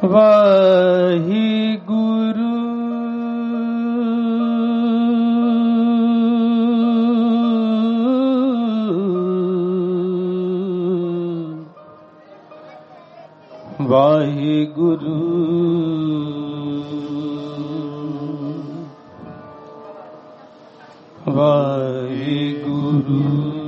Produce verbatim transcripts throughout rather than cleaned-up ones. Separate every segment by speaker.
Speaker 1: वाहिगुरु वाहिगुरु वाहिगुरु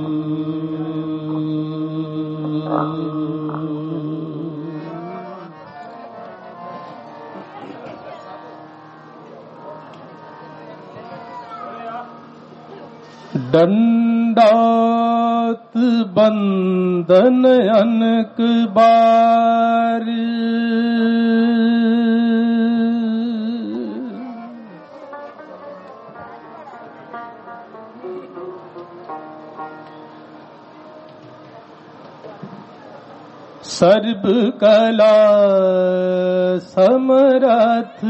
Speaker 1: दंडात बंदन अनक बार सर्व कला समरथ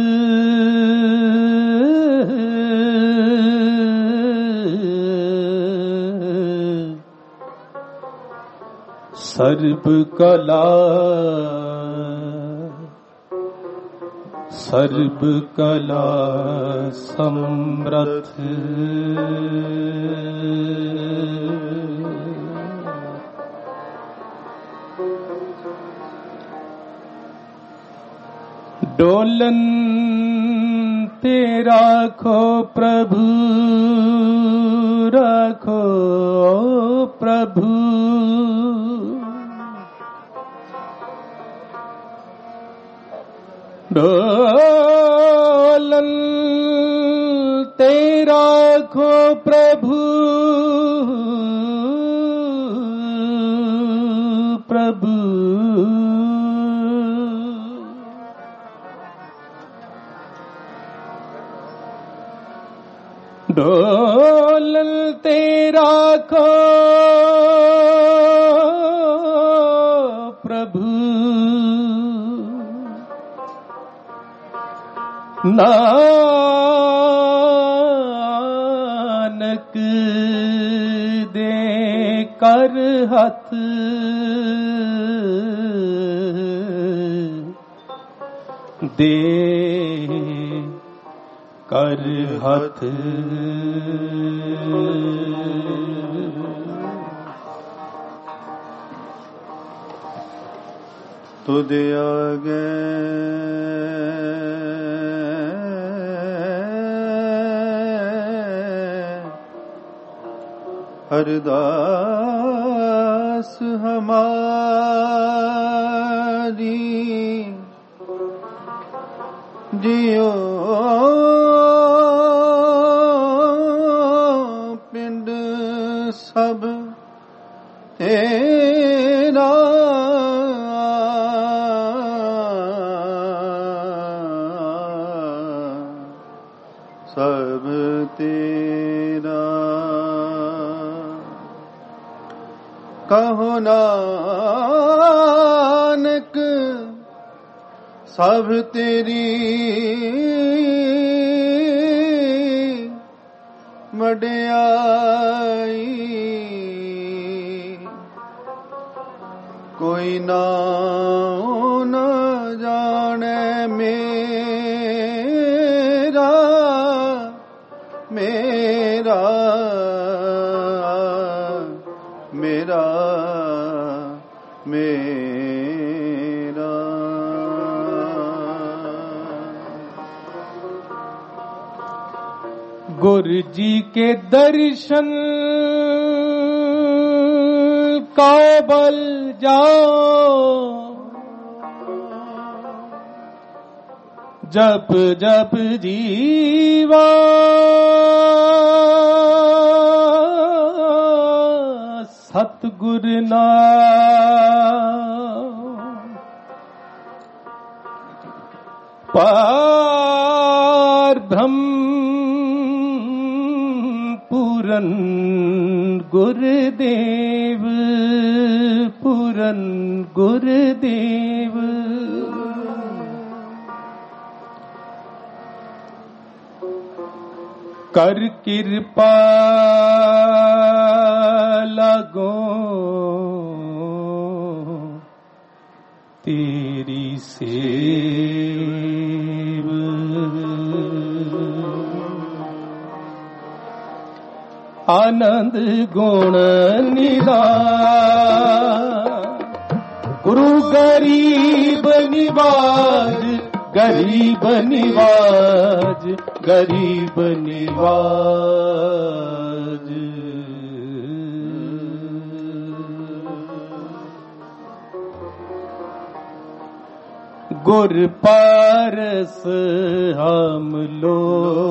Speaker 1: सर्व कला सर्व कला समरथ डोलन ते राखो प्रभु राखो प्रभु डोलन ते राखो प्रभु प्रभु डोलन ते राखो प्रभु नानक दे कर हथ दे कर हथ तुद आगे अरदास हमारी जियो पिंड सब तेरा सब तेरा कहो नानक सब तेरी वड्याई कोई नाम न जाने मेरा मेरा मेरा मेरा गुरु जी के दर्शन काबल जाओ जप जप जीवा सतगुर नाम पार ब्रह्म पूरन गुरुदेव पूरन गुरुदेव कर कृपा लगो तेरी से आनंद गुण निधान। गुरु गरीब निवाज, गरीब निवाज, गरीब निवाज। गुर पारस हम लो,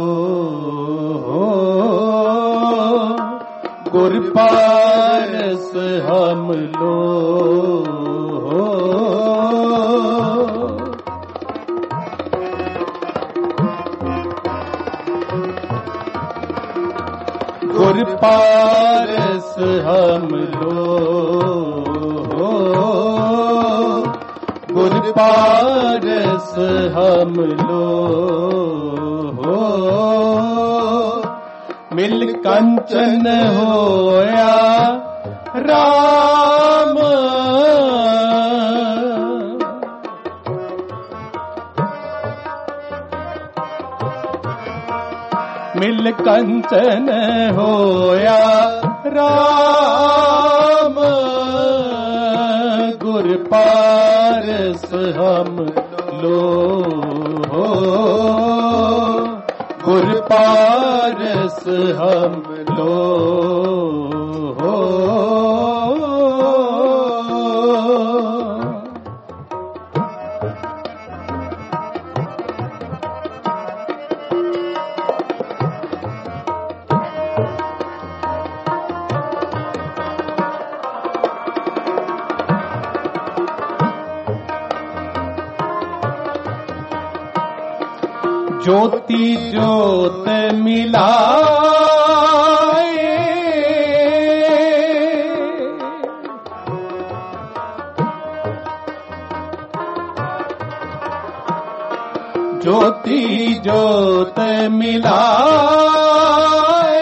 Speaker 1: गुर पारस हम लो। गुर पारस हम लो, गुर पारस हम लो। मिल कंचन होया राम, मिल कंचन होया राम। गुर पारस हम लो, गुर पारस हम लो। ज्योति ज्योत मिलाए, ज्योति ज्योत मिलाए।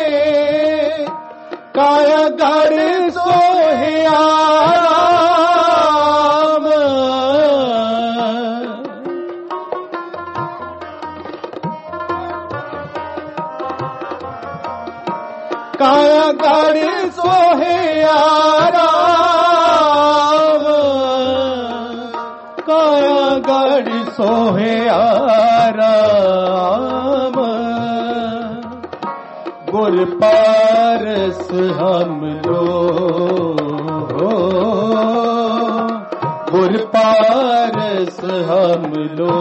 Speaker 1: काया गढ़ सोहया काया गढ़ सोहया राम, काया गढ़ सोहया राम। गुर पारस हम लो, गुर पारस हम लो।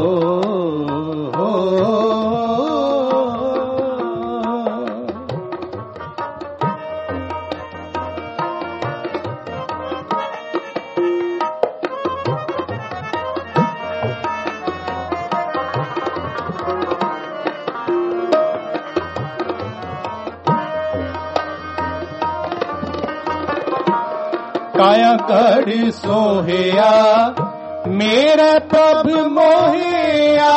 Speaker 1: काया गढ़ सोहया मेरा प्रभु मोहिया।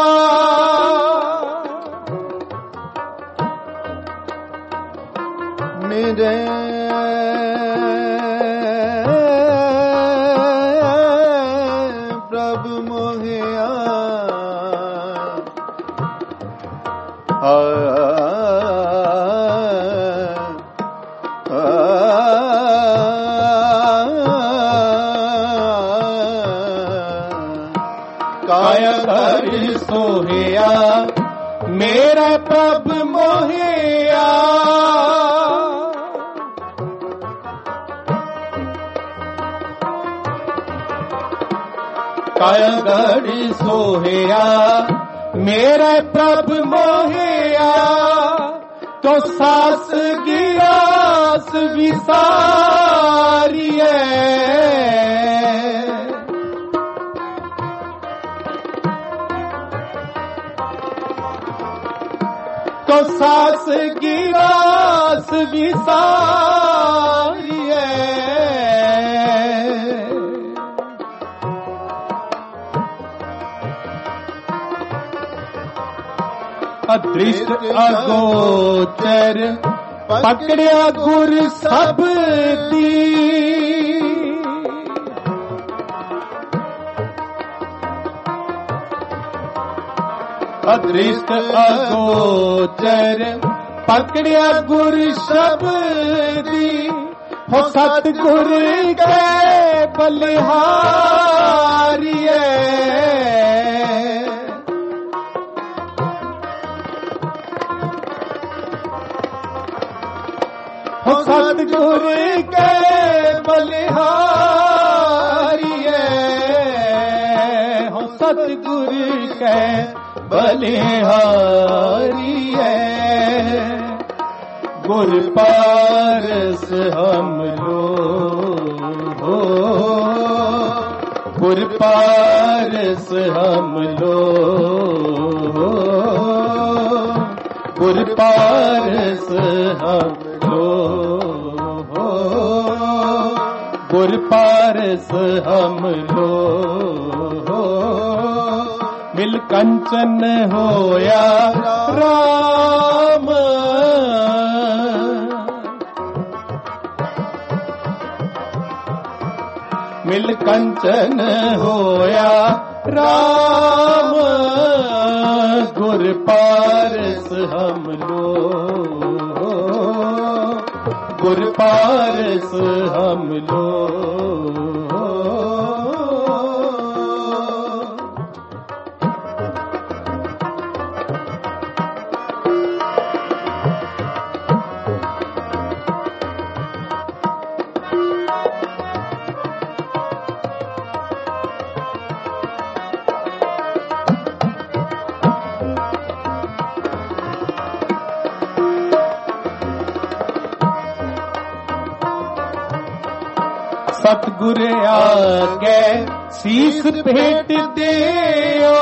Speaker 1: मेरे प्रभु मोहिया। काया गढ़ सोहया मेरा प्रभु मोहिया। काया गढ़ सोहया मेरा प्रभु मोहिया। तो सास गिरास विसारिए, तो सास गिरास विसारिए। अदृष्ट अगोचर पकड़िया गुर सब दी। अदृष्ट अगोचर पकड़िया गुर शब्दी हो सतगुर के बलिहारिए हो सतगुर के बलिहारिए हो सतगुर के बलिहारिए गुर पारस हम लो हो गुर पारस हम लो गुर पारस हम लो गुर पारस हम लो मिल कंचन होया राम मिल कंचन होया राम गुर पारस हम लो गुर पारस हम लो सतगुर आगे शीस भेंट देओ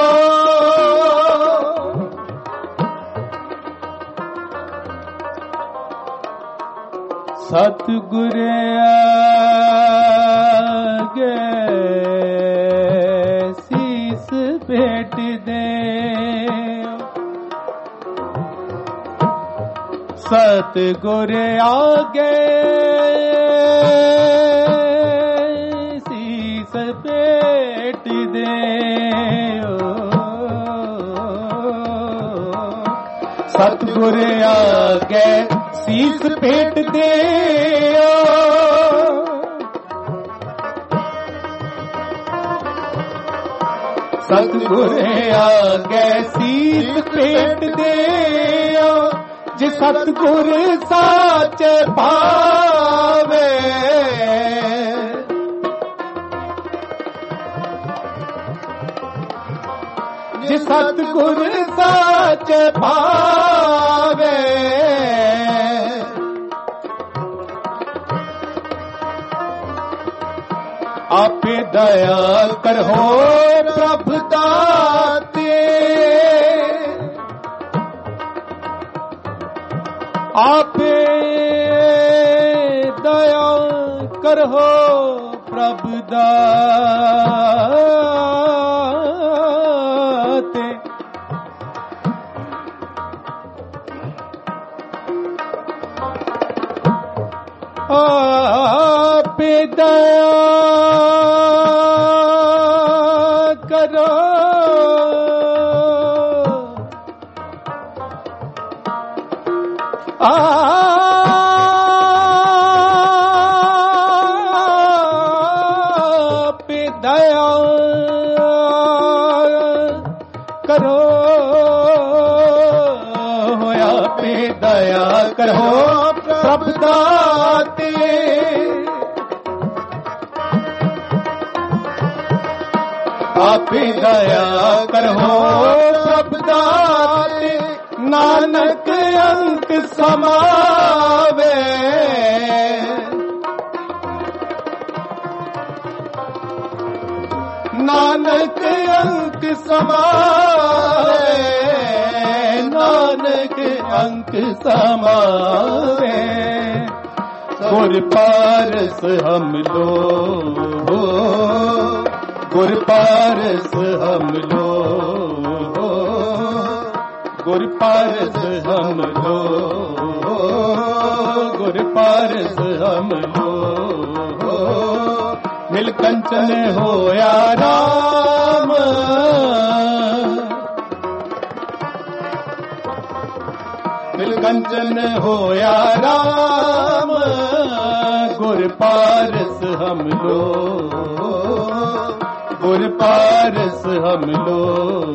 Speaker 1: सतगुर आगे शीस भेंट देओ सतगुर आगे पेट दे सतगुर आगे शीस पेट दे सतगुर आगे शीस पेट दे जे सतगुर साच पावे सतगुर साच पावे आपे दया करहो प्रभु दाते आपे दया करहो प्रभु दाते आपे दया करो आपे दया करो आपे दया करो प्रभु दाते आपे दया करो प्रभु दाते नानक अंक समावे नानक अंक समावे नानक अंक समावे गुर पारस हम लो गुर पारस हम लो गुर पारस हम लो गुर पारस हम लो मिल कंचन होया राम बिल कंचन होया राम, गुर पारस हम लो, गुर पारस हम लो,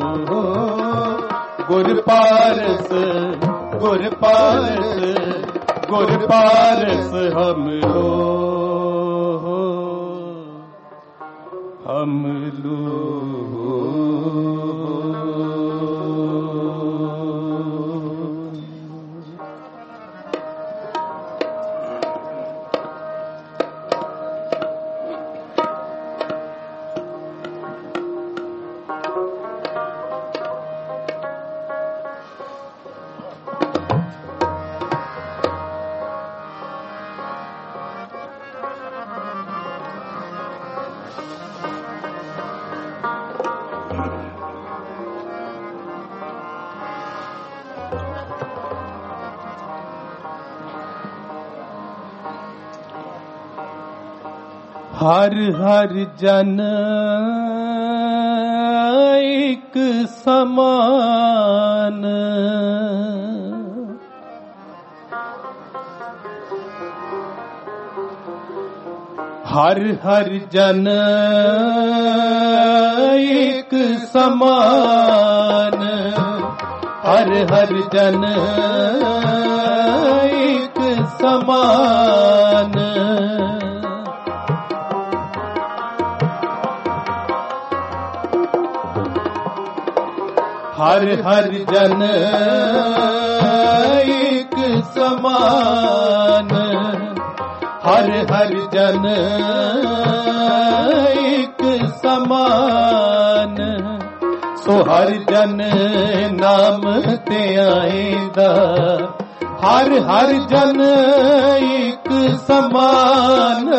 Speaker 1: गुर पारस, गुर पारस, गुर पारस हम लो, हम लो। हर हर जन एक समान, हर हर जन एक समान, हर हर जन एक समान, हर हर जन एक समान, हर हर जन एक समान, सो हर जन नाम ते आएंदा, हर हर जन एक समान,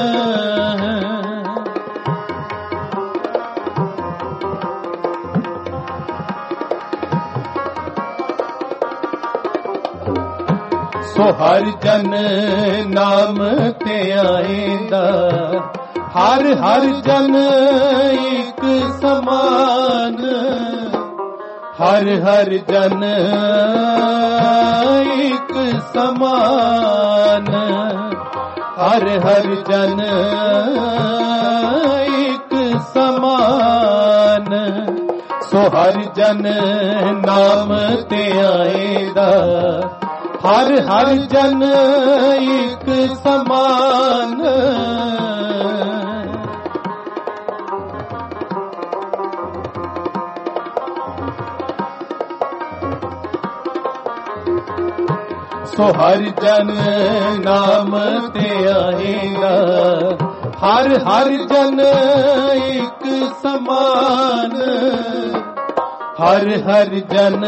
Speaker 1: सो हर जन नाम ते आएंदा, हर हर जन एक समान, हर हर जन एक समान, हर हर जन एक समान, सो हर जन नाम ते आएंदा, हर हर जन एक समान, सो हर जन नाम ते आएगा, हर हर जन एक समान, हर हर जन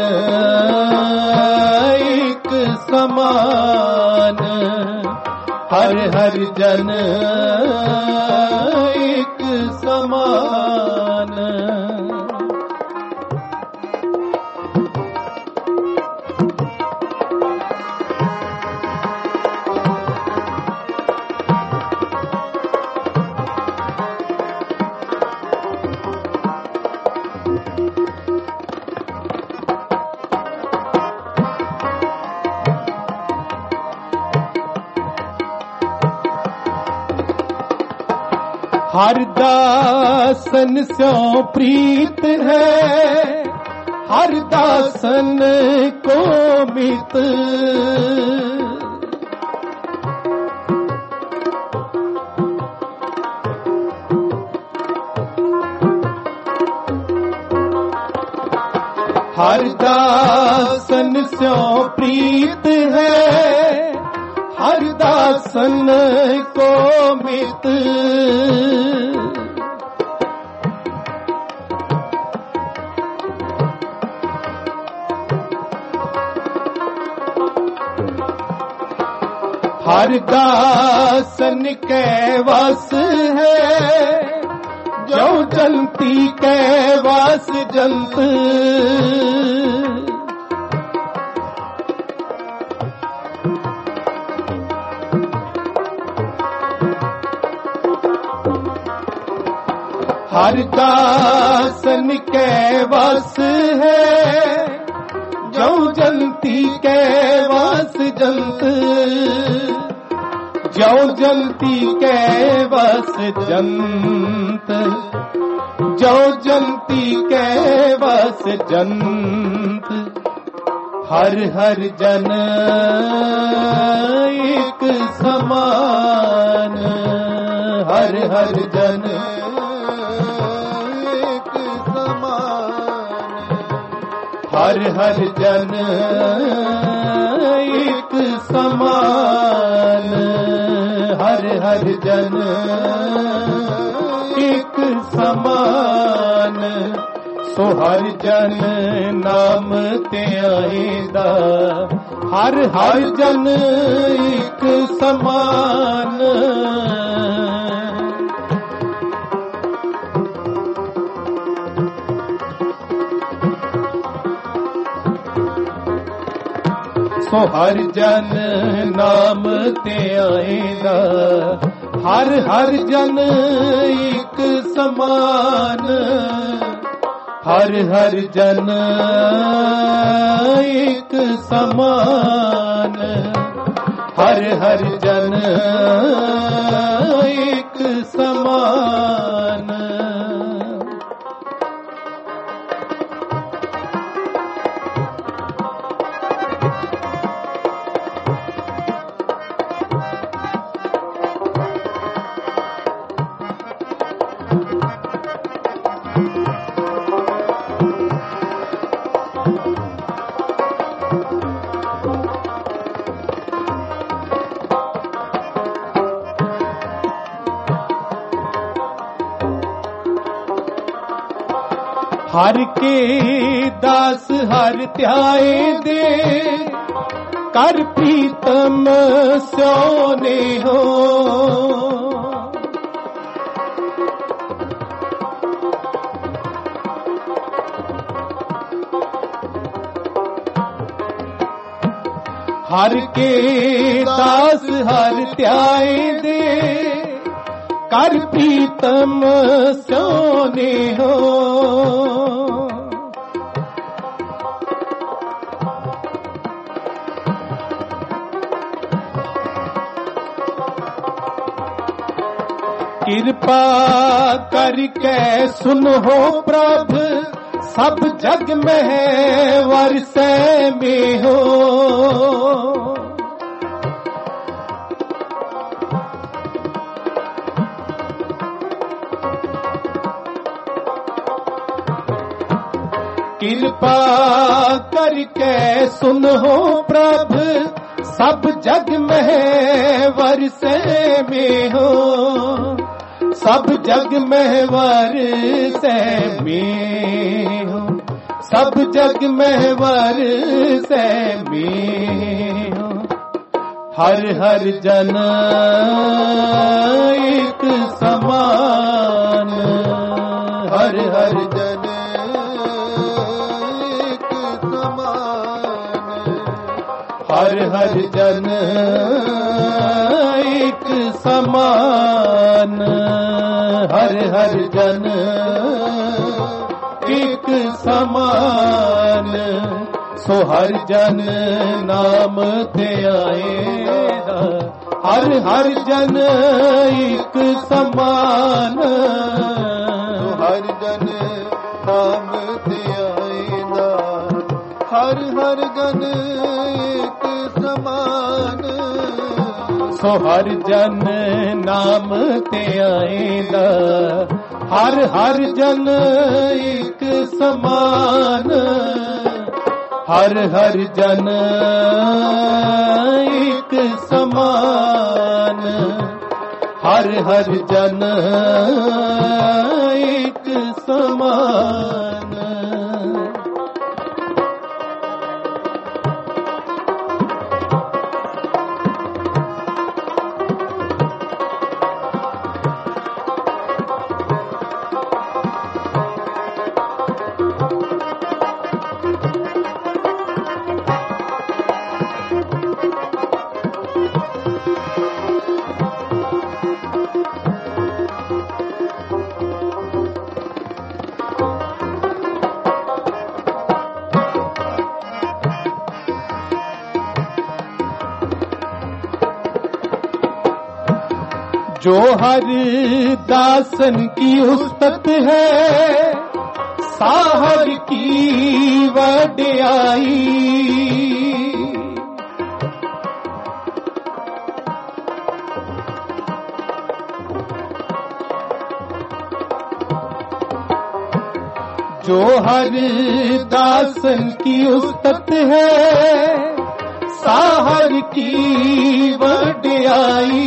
Speaker 1: एक समान, हर हर जन एक समान। हर दासन स्यों प्रीत है, हर दासन को मित, हर दासन स्यों प्रीत है, हर दासन को मित, हर दासन के वास है, जो जंती के वास जंत, हर दासन के वास है, जो जंती के जलती कैवस जंत, जो जलती कैवस जंत, हर हर जन एक समान, हर हर जन एक समान, हर हर जन एक समान, हर हर जन एक समान, सो हर जन नाम ते आईदा, हर हर जन एक समान। सो हर जन नाम ते आईदा, हर हर जन एक समान, हर हर जन एक समान, हर हर जन एक समान। हर के दास हर ध्याए दे, कर प्रीतम सोने हो। हर के दास हर ध्याए दे, कर प्रीतम सोने हो। कृपा करके सुनो प्रभ, सब जग में वर्षे में हो। कृपा करके सुनो प्रभ, सब जग में वर्षे में हो। सब जग में वर्षे में हो, सब जग में वर्षे में हो। हर हर जन एक समान, हर हर जन एक समान, हर हर जन एक समान, हर हर जन एक समान। सो हर जन नाम ते आएगा, हर हर जन एक समान। सो हर जन नाम ते आएगा, हर हर जन एक समान। सो हर जन नाम ते आएगा, हर हर जन एक समान, हर हर जन एक समान, हर हर जन एक समान। जो हर दासन की उस्तत है साहर की वड्याई। जो हर दासन की उस्तत है साहर की वड्याई।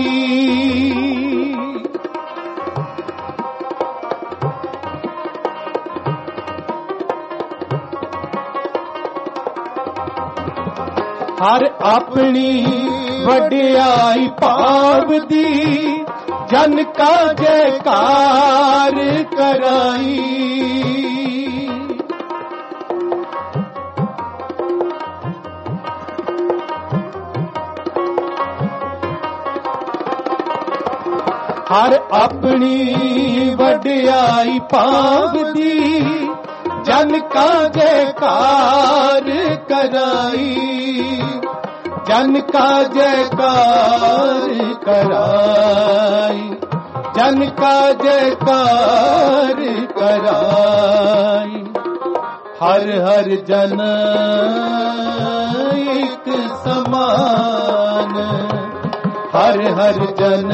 Speaker 1: हर अपनी वड्याई पावदी जन का जयकार कराई। हर अपनी वड्याई पावदी जन का जयकार कराई। जन का जयकार कराई। जन का जयकार कराई। हर हर जन एक समान। हर हर जन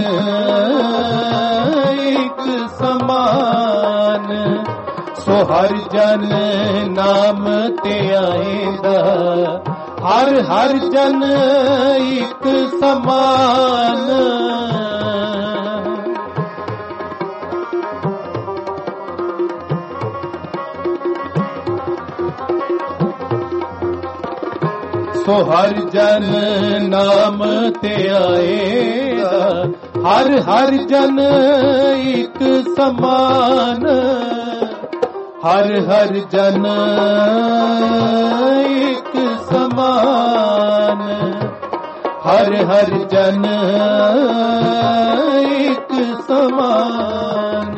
Speaker 1: एक समान। सो हर जन नाम ते आएगा। हर हर जन एक समान। सो हर जन नाम ते आएगा। हर हर जन एक समान। हर हर जन एक समान। हर हर जन एक समान।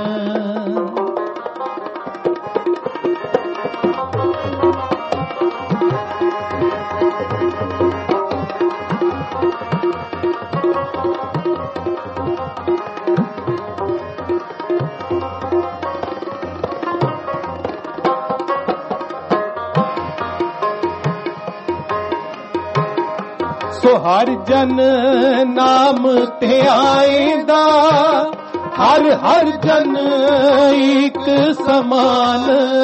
Speaker 1: सो हर जन नाम ते आएगा। हर हर जन एक समान।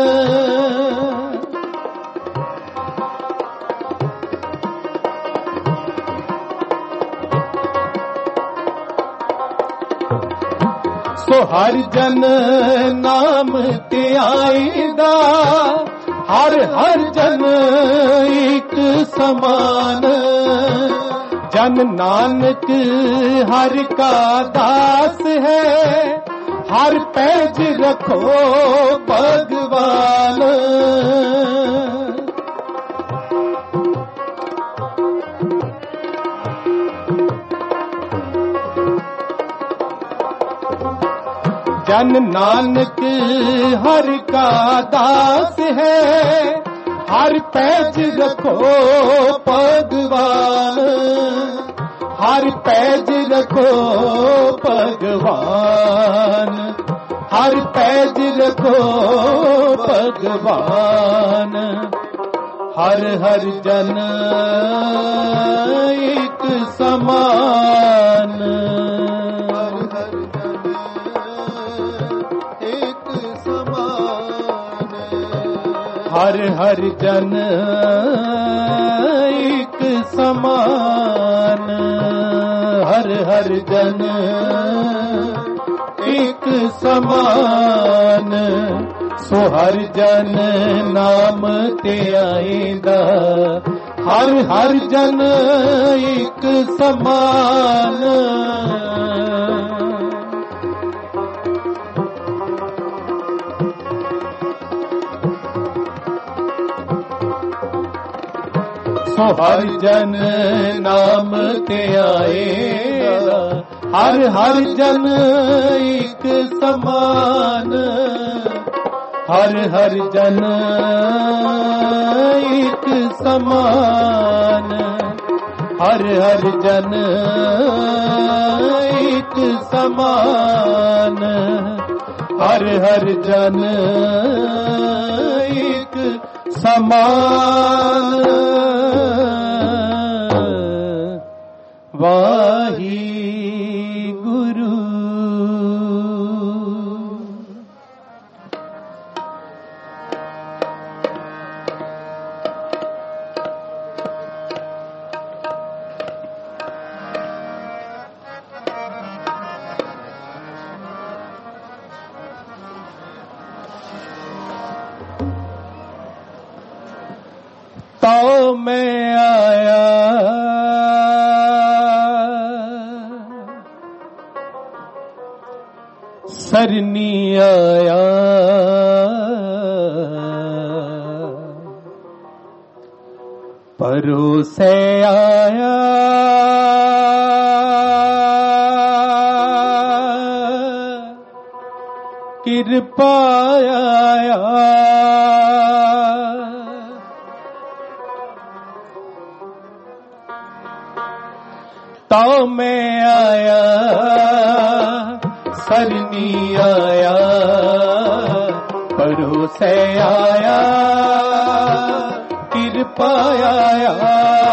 Speaker 1: सो हर जन नाम ते आएगा। हर हर जन एक समान। जन नानक हर का दास है। हर पैज रखो भगवान। जन नानक हर का दास है। हर पैज रखो भगवान। हर पैज रखो भगवान। हर पैज रखो भगवान। हर हर जन एक समान। हर हर जन एक समान। हर हर जन एक समान। हर हर जन एक समान। सो हर जन नाम ते आएगा। हर हर जन एक समान। सो हर जन नाम ते आएगा। हर हर जन एक समान। हर हर जन एक समान। हर हर जन एक समान, हर हर जन एक समान, वाही गुरु। तो मैं आया सरनी आया, परोसे आया, कृपा आया, तो मैं आया सरनी आया, परोसे आया, कृपा आया,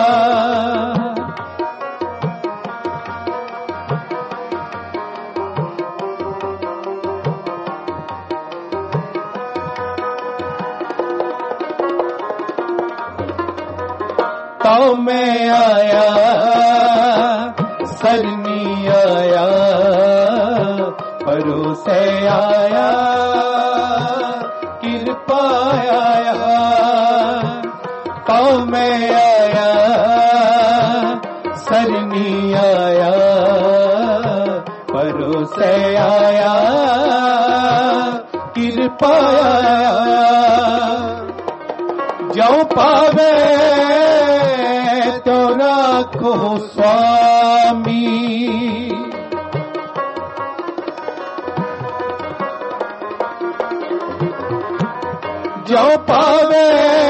Speaker 1: तो मैं आया सरनी आया, परोसे आया, कृपा आया, तो मैं आया सरनी आया, परोसे आया, कृपा आया, जो पावे तो राखो स्वामी, जो पावे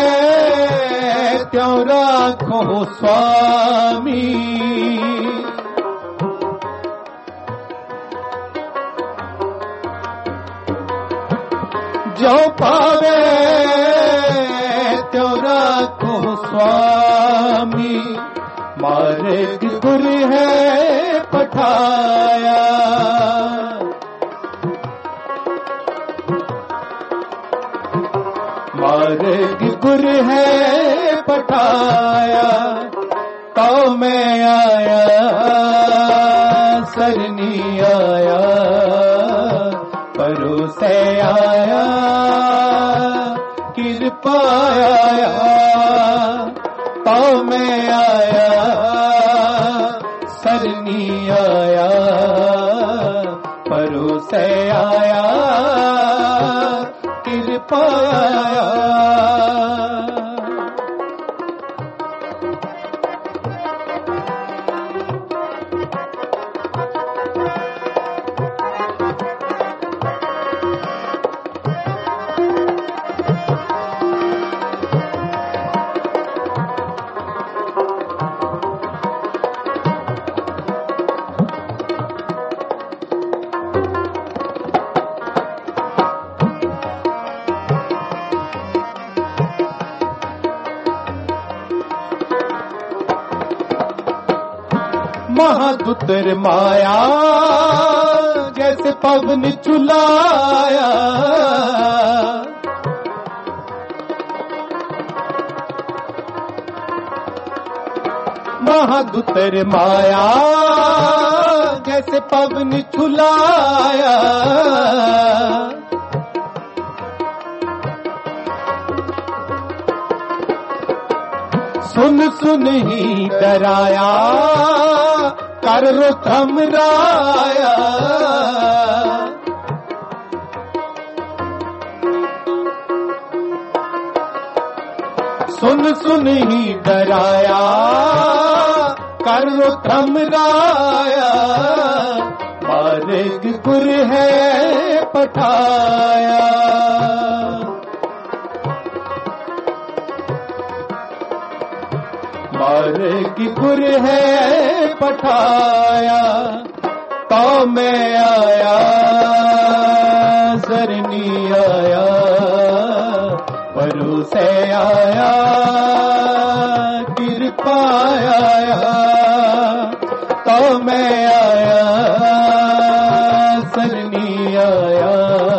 Speaker 1: त्यों राखो स्वामी, जो पावे त्यों राखो स्वामी, मार्ग गुर है पठाया, मार्ग गुर है पठाया, तो मैं आया सरनी आया, परोसे आया, कृपा आया, तो मैं आया सरनी आया, परोसे आया, कृपा आया। महादुतर माया जैसे पवन चुलाया, महादुतर माया जैसे पवन चुलाया, सुन सुन ही डराया, कर रो थमराया, सुन सुन ही डराया, कर रो थमराया, मार्ग गुर है पठाया, मार्ग गुर है पठाया, तो मैं आया सरनी आया परू से आया कृपा आया तो मैं आया सरनी आया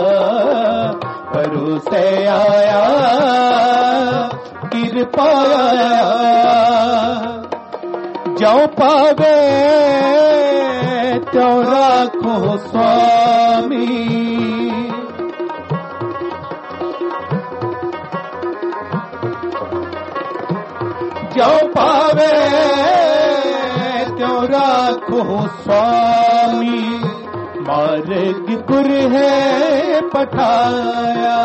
Speaker 1: परू से आया कृपा आया जो पावे तो राखो स्वामी जो पावे तो राखो स्वामी मार्ग गुर है पठाया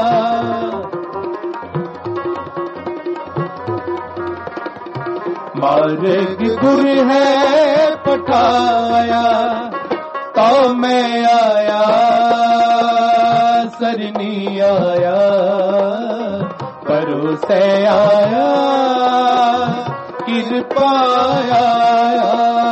Speaker 1: मार्ग गुर है पठाया तो मैं आया सरनी आया परू से आया कृपा आया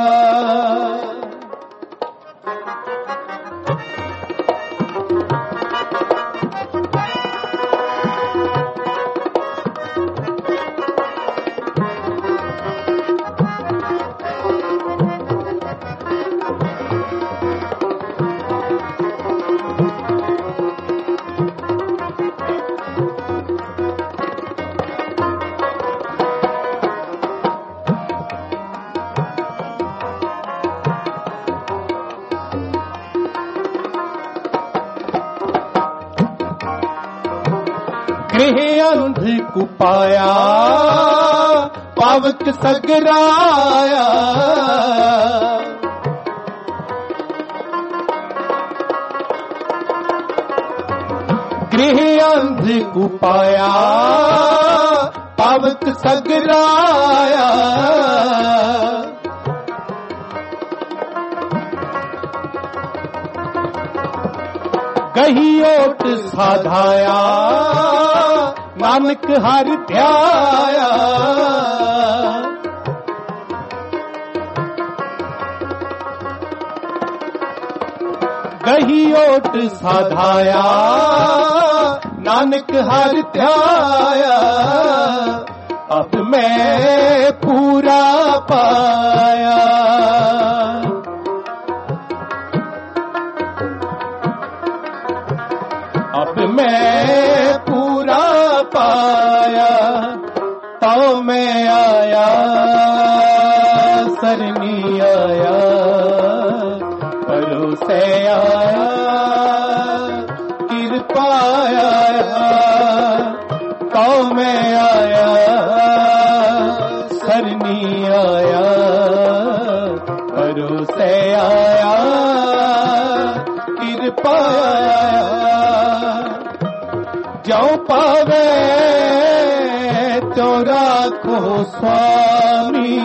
Speaker 1: गृह अंध कुपाया पावक सगराया गृह अंध कुपाया पावक सगराया गही ओट साधाया नानक हर ध्याया गही ओट साधाया नानक हर ध्याया अब मैं पूरा पाया अब मैं पूरा पाया तो मैं आया सरनी आया परू से आया कृपा आया तो मैं आया सरनी आया परू से आया कृपा आया जो पावे तो राखो स्वामी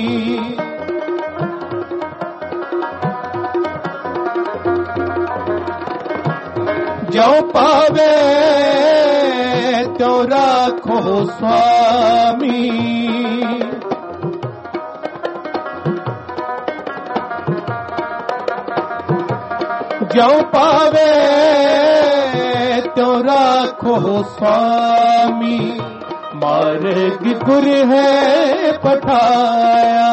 Speaker 1: जो पावे तो राखो स्वामी जो पावे तो राखो स्वामी मार्ग गुर है पठाया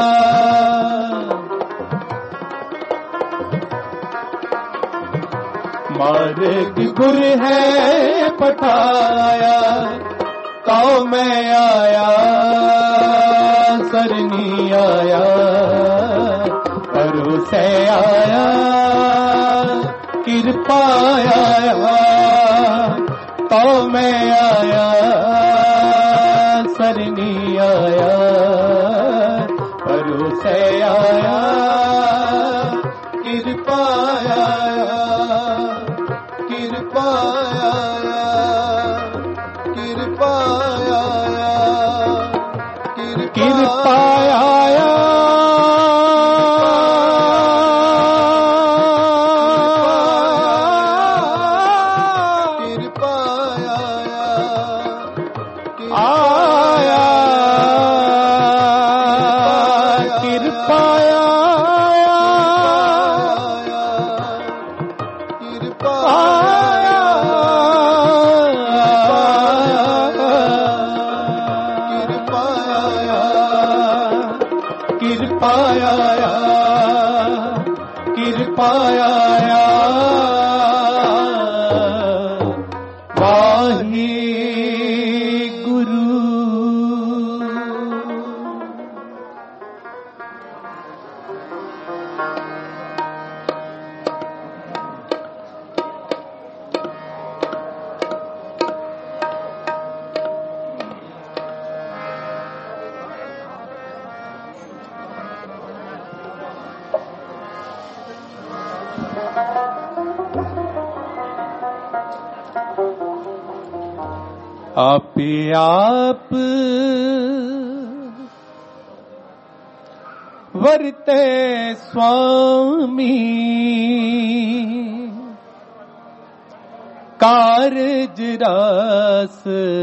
Speaker 1: मार्ग गुर है पठाया तो मैं आया सरनी आया परू से आया कृपा आया तो मैं आया सरनी आया परू से आया कृपा आया कृपा आया कृपा आया कृपा आया कृपा आया कृपाया कृपाया वाहे गुरु। आप आप वरते स्वामी कारज रास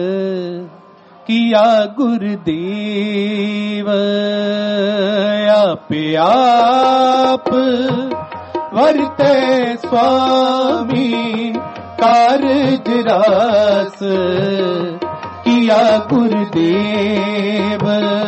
Speaker 1: किया गुरुदेव। आप आप वरते स्वामी कारज रास किया गुरुदेव।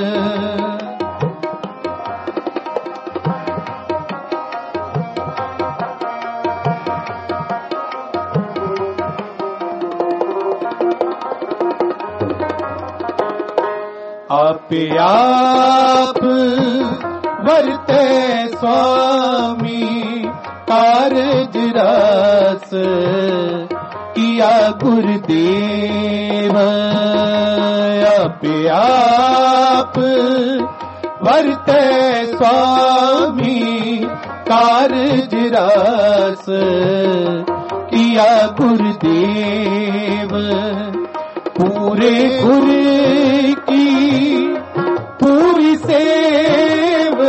Speaker 1: आप आप वरते स्वामी कारज रास किया गुरुदेव। आप आप वरते स्वामी कारज रास किया गुरुदेव। पूरे गुर की पूरी सेव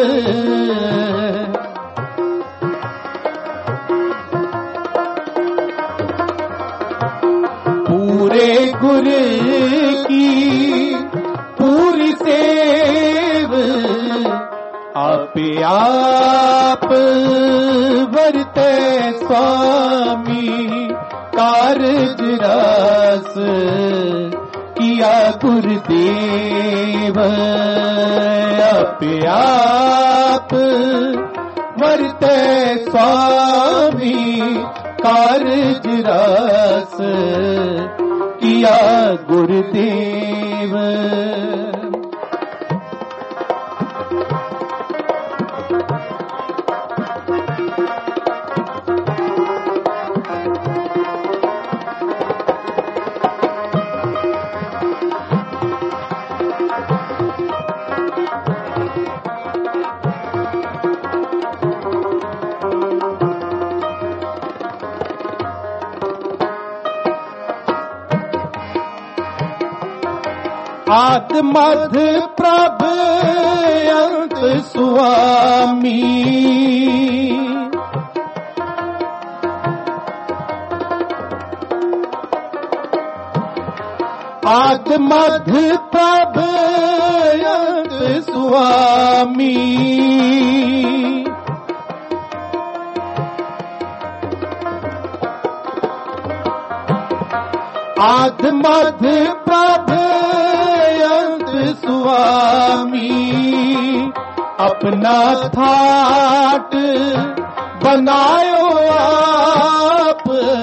Speaker 1: पूरे गुर की पूरी सेव। आप आप वरते स्वामी कारज रास किया गुरुदेव। आप आप वरते स्वामी कारज रास किया गुरुदेव। आद मध्य प्रभ अंत स्वामी आद मध्य प्रभ अंत स्वामी। आद मध्य प्रभ स्वामी अपना थाट बनायो आप।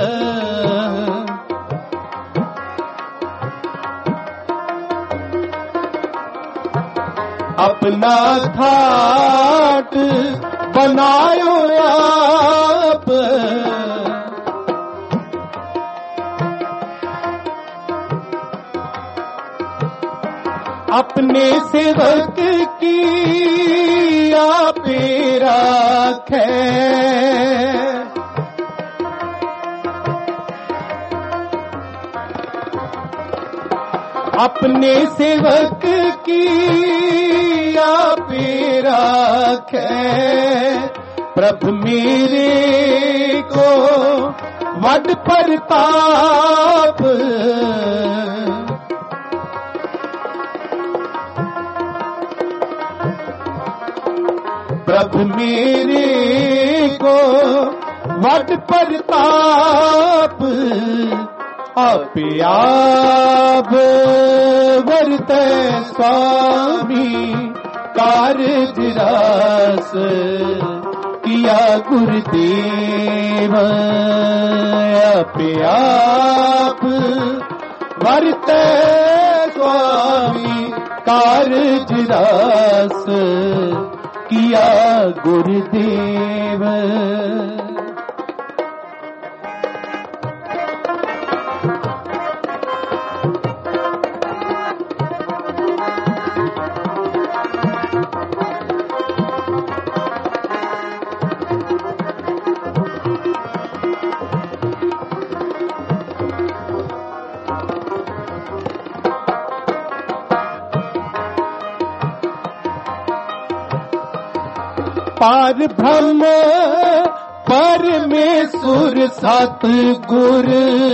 Speaker 1: अपना थाट बनायो आप। अपने सेवक की आप राखे। अपने सेवक की आप राखे। प्रभु मेरे को वड प्रताप। प्रभु मेरे को वड प्रताप। आप आप वरते स्वामी कारज रास किया गुरुदेव आपे आप वरते स्वामी कारज रास किया गुरुदेव। पार ब्रह्म परमेश्वर सतगुर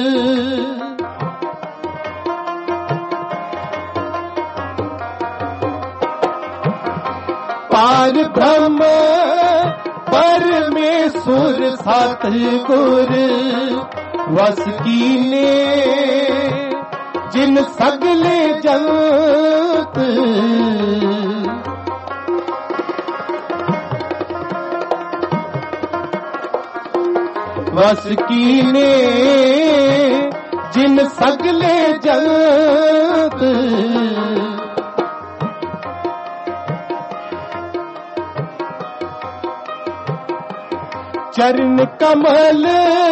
Speaker 1: पार ब्रह्म परमेश्वर सतगुर वस कीने जिन सगले जगत वस कीने जिन सगले जगत चरण कमल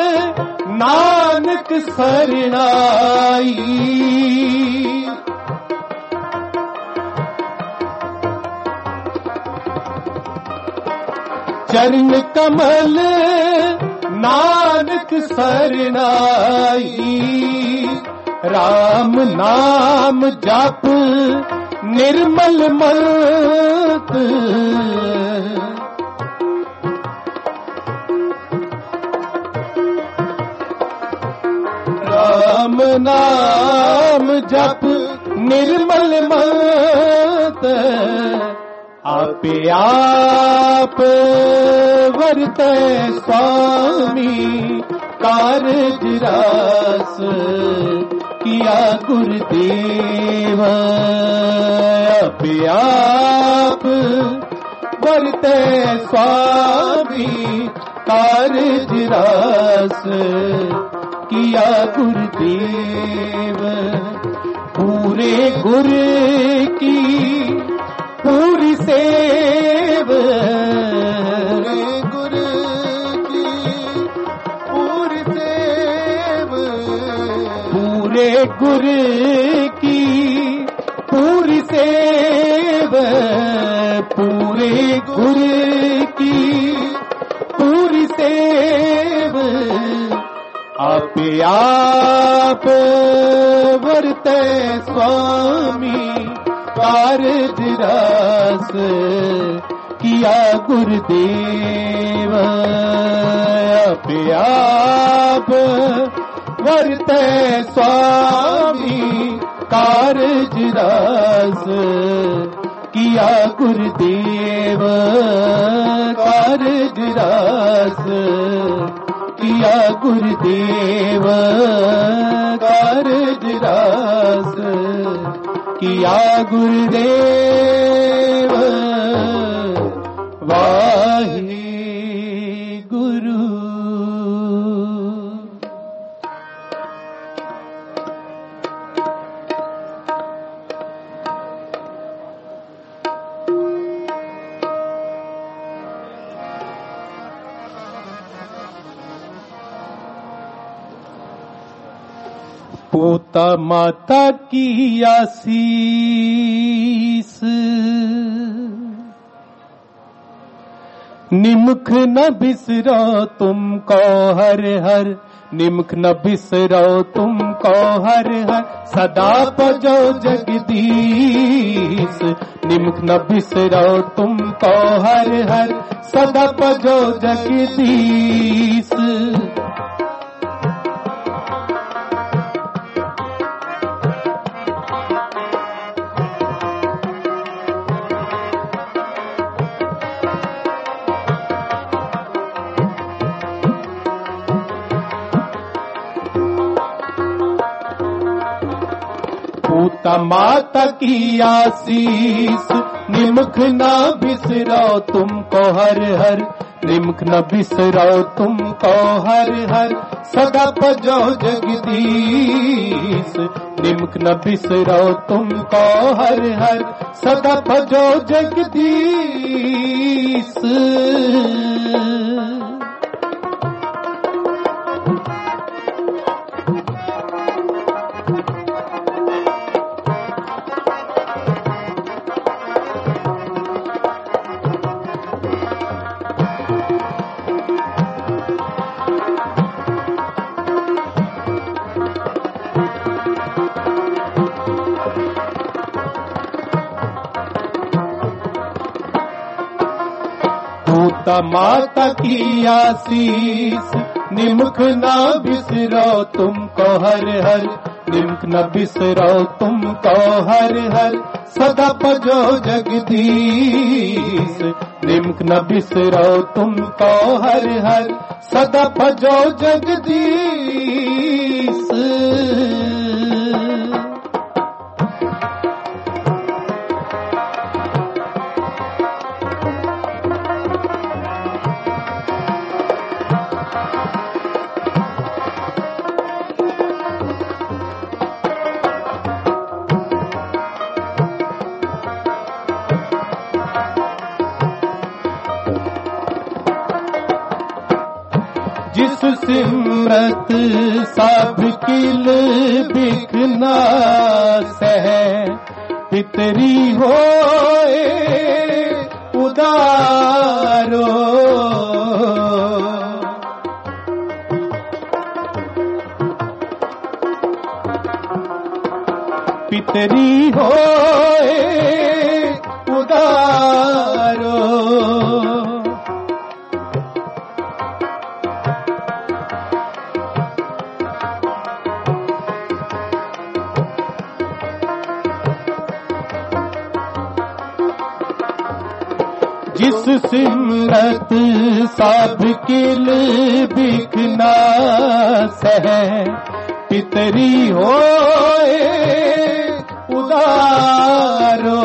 Speaker 1: नानक सरणाई चरण कमल नानक सरनाई राम नाम जप निर्मल मत राम नाम जप निर्मल मत आपे आप वरते स्वामी कारज रास किया गुरुदेव आपे आप वरते स्वामी कारज रास किया गुरुदेव। पूरे गुर की पूरी सेव गुर की पूरी सेव पूरे गुर की पूरी सेव पूरे गुर की पूरी सेव आपे आप वरते स्वामी कारज रास किया गुरुदेव आपे आप वरते स्वामी कारज रास किया गुरुदेव कारज रास किया गुरुदेव कारज रास किया गुरुदेव वाहे गुरु। पोता माता की आसीस निमुख न बिसरो तुमको हर हर निमुख न बिसरो तुमको हर हर सदा पजो जगदीश निमुख न बिसरो तुमको हर हर सदा पजो जगदीश। पूता माता की आसीस निमुख ना बिसरो तुमको हर हर, निमुख न बिसरो तुमको हर हर, सदा भजो जगदीश। निमुख न बिसरो तुमको हर हर, सदा भजो जगदीश। माता की आशीष, निमुख ना बिसरो तुमको हर हर, निमुख न बिसरो तुमको हर हर, सदा भजो जगदीश। निमुख न बिसरो तुमको हर हर, सदा भजो जगदीश। जिस सिमरत सब किल बिखना सह, पितरी होए उदारो। पितरी होए उदारो, जिस सिमरत सब किल बिखना सह, पितरी होए उदारो।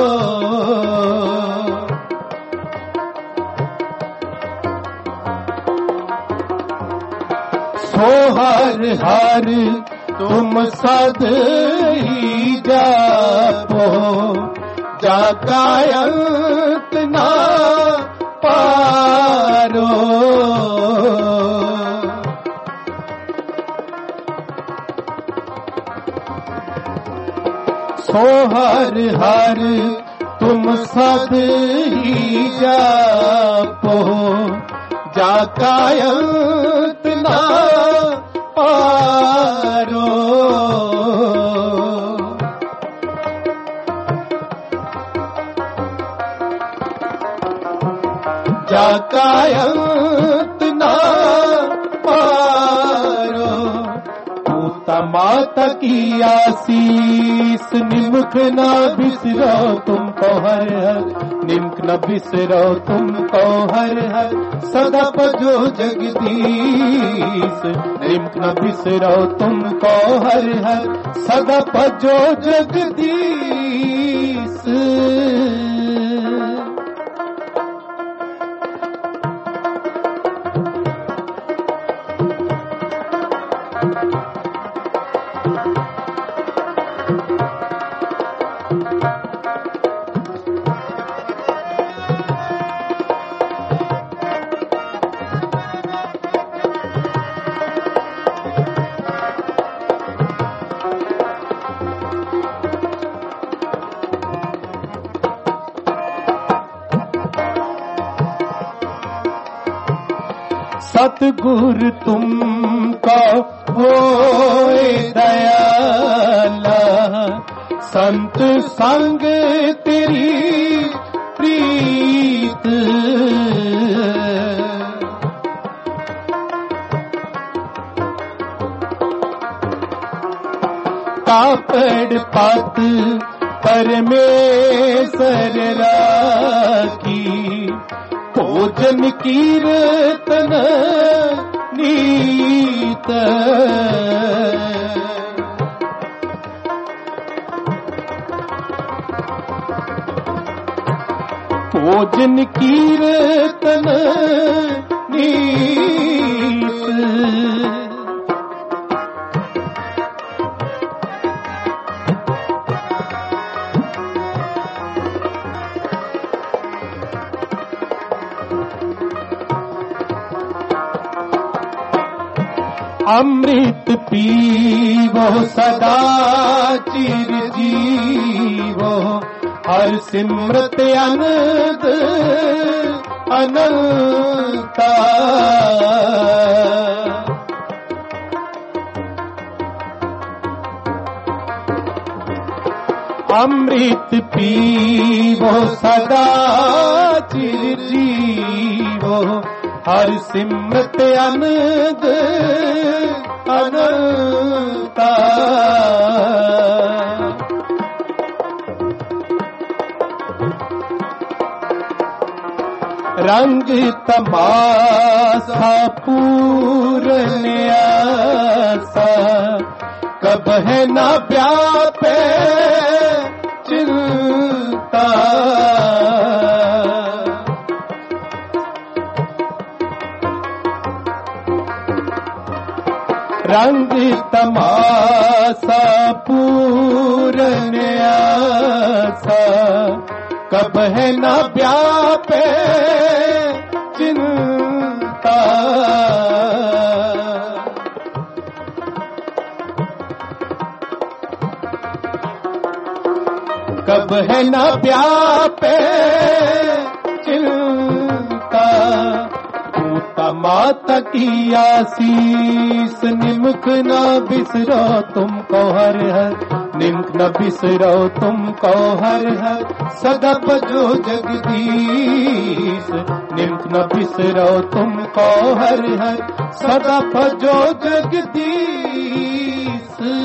Speaker 1: सो हर हर तुम सद ही जापो, जाका अंत ना पारो। सो हर हर तुम सद ही जापो, जाका अंत ना पारो। जाका अंत ना पारो। पूता माता की आशीष, निमुख ना बिसरो तुमको हर हर, निमुख न बिसरो तुमको हर हर, सदा भजो जगदीश। निमुख न बिसरो तुमको हर हर, सदा भजो जगदीश। सतगुर तुमको होए दयाला, संत संग तेरी प्रीत। कापड़ पत परमेश्वर राखी, भोजन कीर्तन नीत। हो जिन कीर्तन नीत। अमृत पीवो सदा चिर जीवो, हर सिमरत अनंत अनंता। अमृत पीवो सदा चिर जीवो, हर सिमरत अनंत अनंता। रंग तमाशा पूरन आसा, कब है न व्यापे चिंता। रंग तमाशा पूरन आसा, कब है न व्यापे चिंता। कब है न व्यापे चिंता। पूता माता की आशीष निमक न बिसरो तुमको हर हर, निमक न बिसरो तुमको हर हर। सदा भजो जगदीश, निमक न बिसरो तुमको हर हर। सदा भजो जगदीश।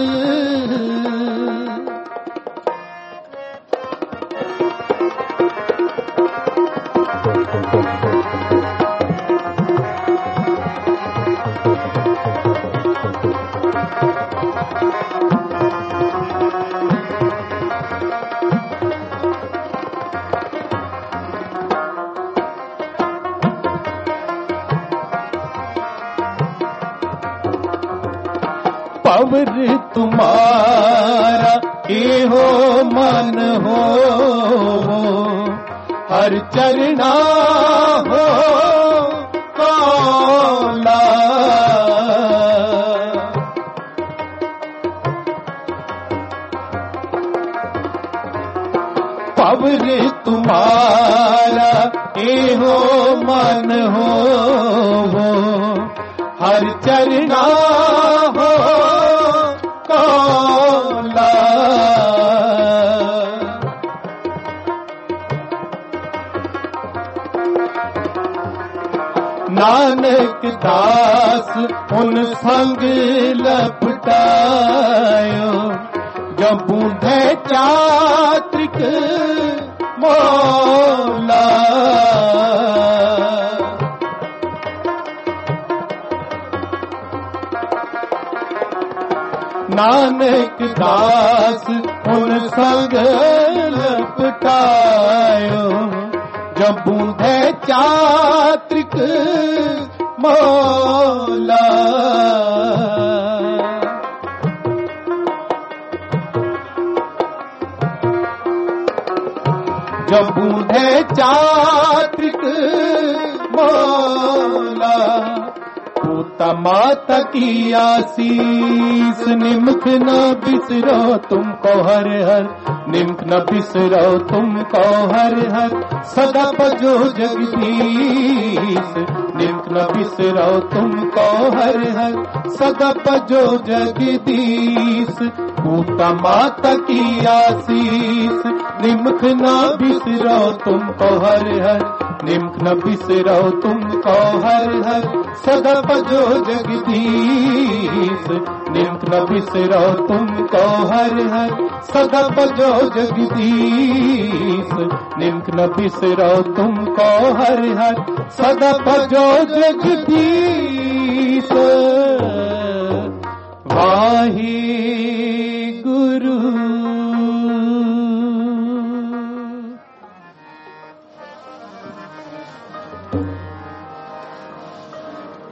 Speaker 1: पवर तुम्हारा ये हो मन हो, हर चरना हो कौला। पवर तुम्हारा ये हो मन हो, हर चरना हो कौला। नानक दास उन संग लपटायो, जब बूढ़े चात्रिक मौला। नानक दास उन संग लपटायो, जब बूढ़े चात्रिक मौला। जब बूढ़े चात्रिक मौला। पूता माता की आशीष निमक न बिसरो तुमको हर हर, निमक न बिसरो तुमको हर हर। सदा भजो जगदीश, निमक न बिसरो तुमको हर हर। सदा भजो जगदीश। पूता माता की आशीष निमक न बिसरो तुमको हर हर, निमक न बिसरो तुमको हर हर। सदा भजो जगदीश, निमक न बिसरो तुमको हर हर। सदा भजो जगदीश, निमक न बिसरो तुमको हर हर। सदा भजो जगदीश। वाहे गुरु।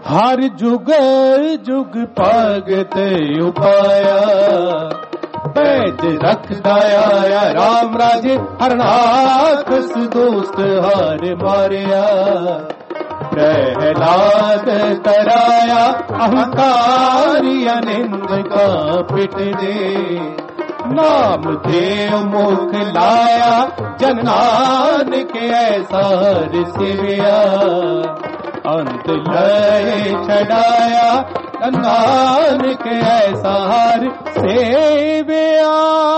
Speaker 1: हर जुग जुग भगत उपाया बैज रखदा आया राम राजे हरनाखस दोस्त हार मारिया प्रहलाद तराया अहंकारी अनिंद का पिट दे नाम देव मुख लाया जन नानक ऐसा सिविया अंत लय छड़ाया नानक ऐसा हर सेविया।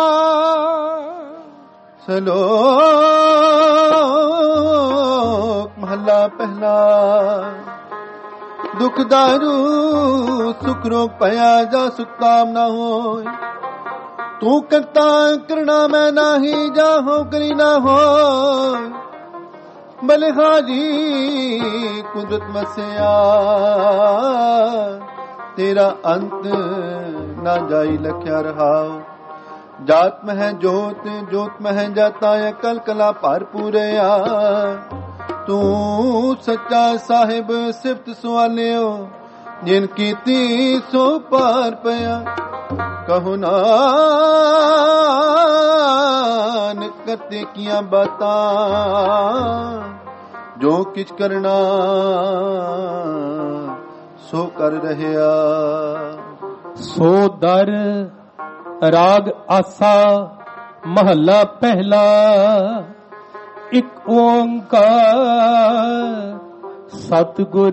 Speaker 2: सलोक महला पहला दुख दारू सुख रोग पया जा सुखताम न हो तू करता करना मैं नाही जा हो करी ना हो बलिहारी कुदरत मसिया तेरा अंत ना जाई लख्या रहा जात में है जोत जोत में है जाता है कल कला पार पूरया तू सच्चा साहिब सिफ्त सवालियो जिन कीती सो पार पया कहो नानक करते किया बाता जो किछ करना सो कर रहया।
Speaker 1: सो दर राग आसा महला पहला एक ओंकार सतगुर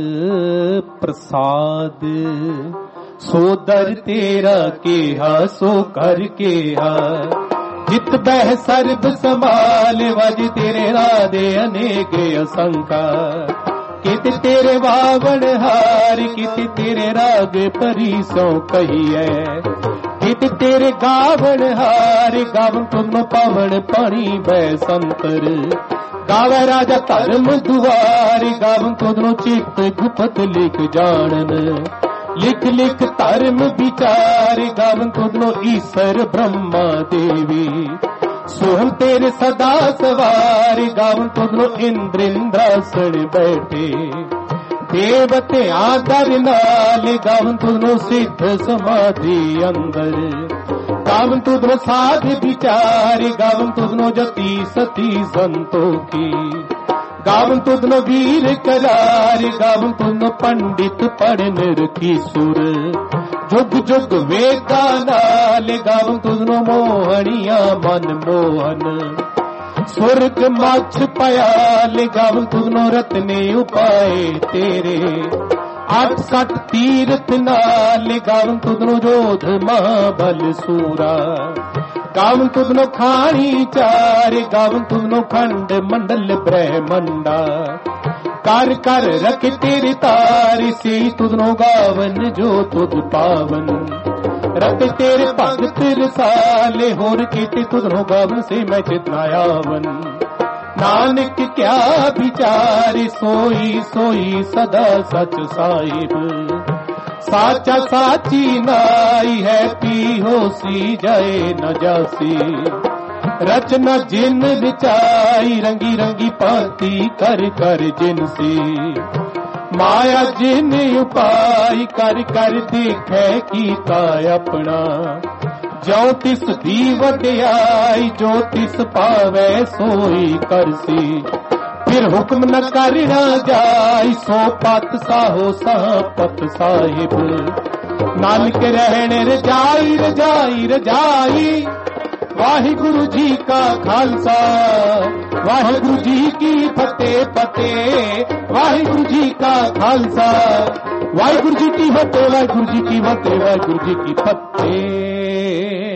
Speaker 1: प्रसाद सो दर तेरा केहा सो कर केहा जित बह सर्ब समाल वज तेरे राधे अनेक असंका कित तेरे वावण हार कित तेरे राग परी सो कहिए कित तेरे गावण हार गावन तुम पावण पानी बह संतर गावे राजा धर्म दुआर गावन तुदनो चित गुपत लिख जानन लिख लिख धर्म विचार गावन तुदनो ईश्वर ब्रह्मा देवी सोहम तेरे सदा सवार गावन तुदनो इंद्र इंद्रासन बैठे देवते आदर नाल गावन तुदनो सिद्ध समाधि अंदर गावन तुदनो साध विचार गावन तुदनो जति सती संतोखी गावन तुदनो वीर करार गावन तुदनो पंडित पढ़न रखी सुर जुग जुग वेदा नाल गावन तुदनो मोहनिया मन मोहन स्वर्ग मछ पयाल गावन तुदनो रत्ने उपाय तेरे आठ सठ तीर्थ नाल गावन तुदनो जोध महाबल सूरा गावन तुदनो खानी चार गावन तुदनो खंड मंडल ब्रह्मंडा कर कर रख तेरे तार से तुदनो गावन जो तुद पावन रत तेरे भगत रसाले होर कीते तुदनो गावन से मैं चितनायावन नानक क्या विचार सोई सोई सदा सच साहिब साचा साची नाई है पी होसी जाए न जासी रचना जिन विचाई रंगी रंगी पाती कर कर जिनसी माया जिन उपाय कर कर देखे कीता अपना जो तिस दी वड्याई जो तिस पावे सोई करसी फिर हुक्म न करना जाई सो पत साहो सापत साहिब नानक रहने रजाई रजाई रजाई वाहिगुरु जी का खालसा वाहिगुरु जी की फतेह फतेह वाहिगुरु जी का खालसा वाहिगुरु जी की फतेह वाहिगुरु जी की फतेह वाहिगुरु जी की फतेह।